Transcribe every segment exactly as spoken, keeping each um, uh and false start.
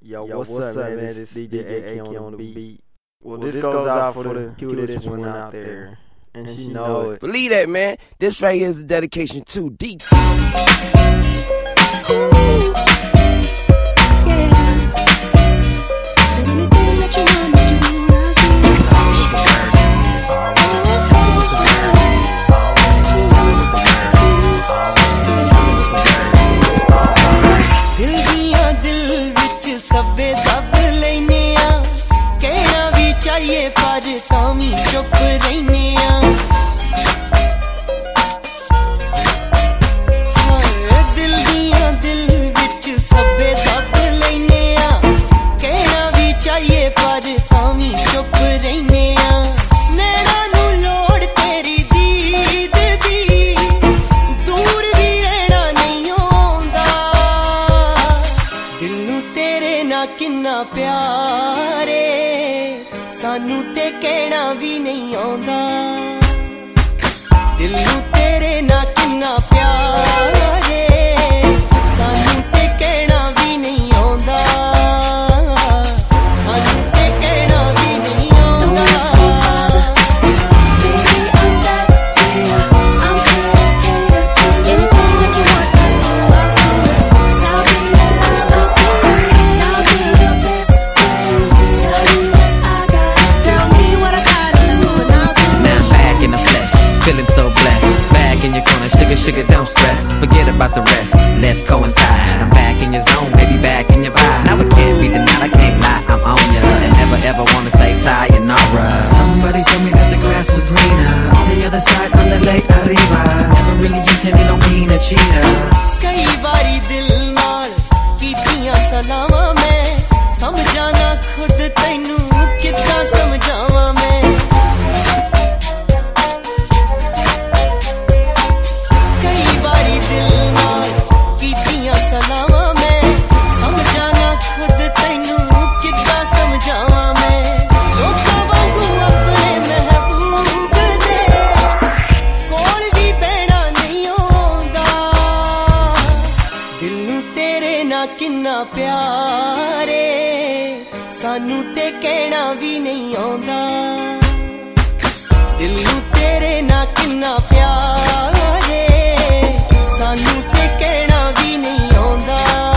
Yo, what's, what's up, man? It's D J A K on the beat. Well, this goes out for the cutest one out there, and she know it. Believe that, man. This right here is a dedication to D T. ਸਭੇ ਦਬ ਲੈਨੇ ਆ ਕਹਿਣਾ ਵੀ ਚਾਹੀਏ ਪਰ ਤਾਂ ਵੀ ਚੁੱਪ ਰਹਿਨੇ ਆ ਹਾਏ ਦਿਲ ਦੀਆਂ ਦਿਲ ਵਿੱਚ ਸਭੇ ਦਬ ਲੈਨੇ ਆ ਕਹਿਣਾ ਵੀ ਚਾਹੀਏ ਪਰ ਤਾਂ ਵੀ ਚੁੱਪ ਰਹਿਨੇ ਆ ਨੈਣਾ ਨੂੰ ਲੋੜ ਤੇਰੀ ਦੀਦ ਦੀ ਦੂਰ ਵੀ ਰਹਿਣਾ ਨਹੀਂ ਆਉਂਦਾ ਦਿਲ ਨੂੰ ਤੇਰੇ ਨਾਲ ਕਿੰਨਾ ਪਿਆਰੇ ਸਾਨੂੰ ਤੇ ਕਹਿਣਾ ਵੀ ਨਹੀਂ ਆਉਂਦਾ ਦਿਲ ਨੂੰ ਤੇਰੇ ਨਾਲ ਕਿੰਨਾ ਪਿਆਰੇ ਸਾਨੂੰ ਤੇ ਕਹਿਣਾ ਵੀ ਨਹੀਂ ਆਉਂਦਾ ਸਾਨੂੰ ਤੇ ਕਹਿਣਾ ਵੀ ਨਹੀਂ ਆਉਂਦਾ Feeling so blessed, back in your corner, sugar, sugar, don't stress. Forget about the rest, let's go inside. I'm back in your zone, baby, back in your vibe. Now it can't be denied, I can't lie, I'm on ya. And never ever wanna say sayonara. Somebody told me that the grass was greener on the other side, on the lake arriba. Never really intended on being a cheater. Kai baari dil naal keetiyan salaman main samjhana khud tainu kidda samjhawan main ਸਲਾਵਾਂ ਮੈਂ ਸਮਝਾਣਾ ਖੁਦ ਤੈਨੂੰ ਕਿੱਦਾਂ ਸਮਝਾਵਾਂ ਮੈਂ ਲੋਕਾਂ ਵਾਂਗੂ ਆਪਣੇ ਮਹਿਬੂਬ ਦੇ ਕੋਲ ਵੀ ਬਹਿਣਾ ਨਹੀਂ ਆਉਂਦਾ ਦਿਲ ਨੂੰ ਤੇਰੇ ਨਾਲ ਕਿੰਨਾ ਪਿਆਰੇ ਸਾਨੂੰ ਤੇ ਕਹਿਣਾ ਵੀ ਨਹੀਂ ਆਉਂਦਾ ਦਿਲ ਨੂੰ ਤੇਰੇ ਨਾਲ ਕਿੰਨਾ ਪਿਆਰੇ ਸਾਨੂੰ ਤੇ ਕਹਿਣਾ ਵੀ ਨਹੀਂ ਆਉਂਦਾ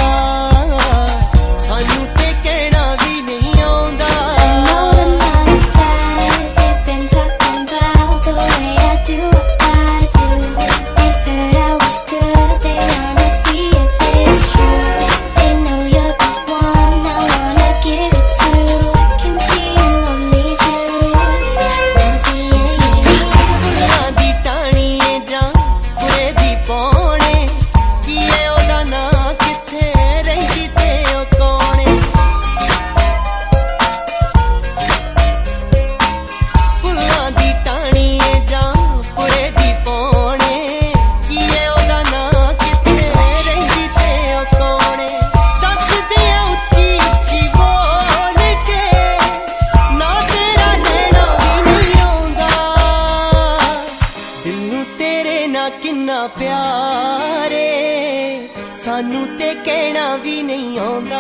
ਸਾਨੂੰ ਤੇ ਕਹਿਣਾ ਵੀ ਨਹੀਂ ਆਉਂਦਾ ਕਿੰਨਾ ਪਿਆਰੇ ਸਾਨੂੰ ਤੇ ਕਹਿਣਾ ਵੀ ਨਹੀਂ ਆਉਂਦਾ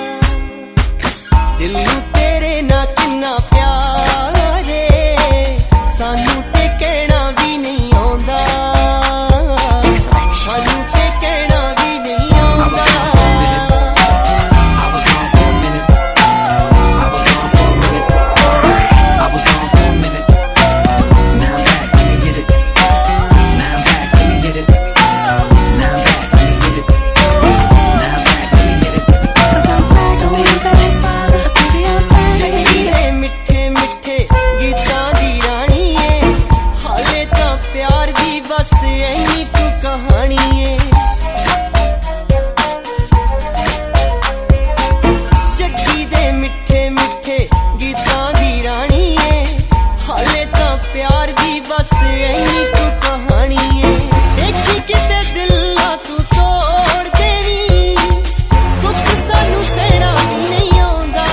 ਦਿਲ ਨੂੰ ਤੇਰੇ ਨਾਲ ਕਿੰਨਾ ਪਿਆਰੇ ਸਾਨੂੰ ਤੇ ਕਹਿਣਾ ਵੀ ਨਹੀਂ ਆਉਂਦਾ ਸਾਨੂੰ ਤੇ ਕਹਿਣਾ ਵੀ ਨਹੀਂ ਆਉਂਦਾ ਬਸ ਐਨੀ ਕੁ ਕਹਾਣੀ ਏ ਜੱਗੀ ਦੇ ਮਿੱਠੇ ਮਿੱਠੇ ਗੀਤਾਂ ਦੀ ਰਾਣੀ ਏ ਹਾਲੇ ਤਾਂ ਪਿਆਰ ਦੀ ਬਸ ਐਨੀ ਕੁ ਕਹਾਣੀ ਏ ਦੇਖੀ ਕਿਤੇ ਦਿਲਾਂ ਤੂੰ ਤੋੜ ਦੇਵੀਂ ਦੁੱਖ ਸਾਨੂੰ ਸਹਿਣਾ ਵੀ ਨਹੀਂ ਆਉਂਦਾ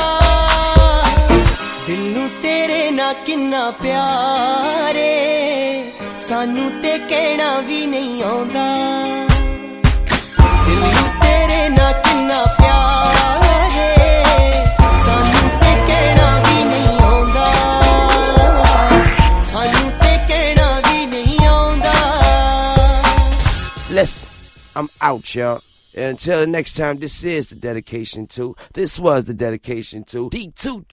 ਦਿਲ ਨੂੰ ਤੇਰੇ ਨਾਲ ਕਿੰਨਾ ਪਿਆਰੇ ਸਾਨੂੰ ਤੇ ਕਹਿਣਾ ਵੀ ਨਹੀਂ ਆਉਂਦਾ ਦਿਲ ਨੂੰ ਤੇਰੇ ਨਾਲ ਕਿੰਨਾ ਪਿਆਰੇ listen, I'm out, y'all. And until the next time, this is the dedication to. This was the dedication to D two.